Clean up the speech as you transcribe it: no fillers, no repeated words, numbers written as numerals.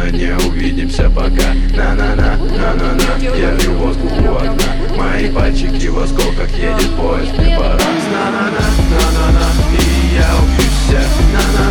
больше не увидимся пока. На-на-на, на-на-на, я лью воздух у окна. Мои пальчики в осколках, едет поезд, мне пора. На-на-на, на-на-на, и я убью всех. На-на.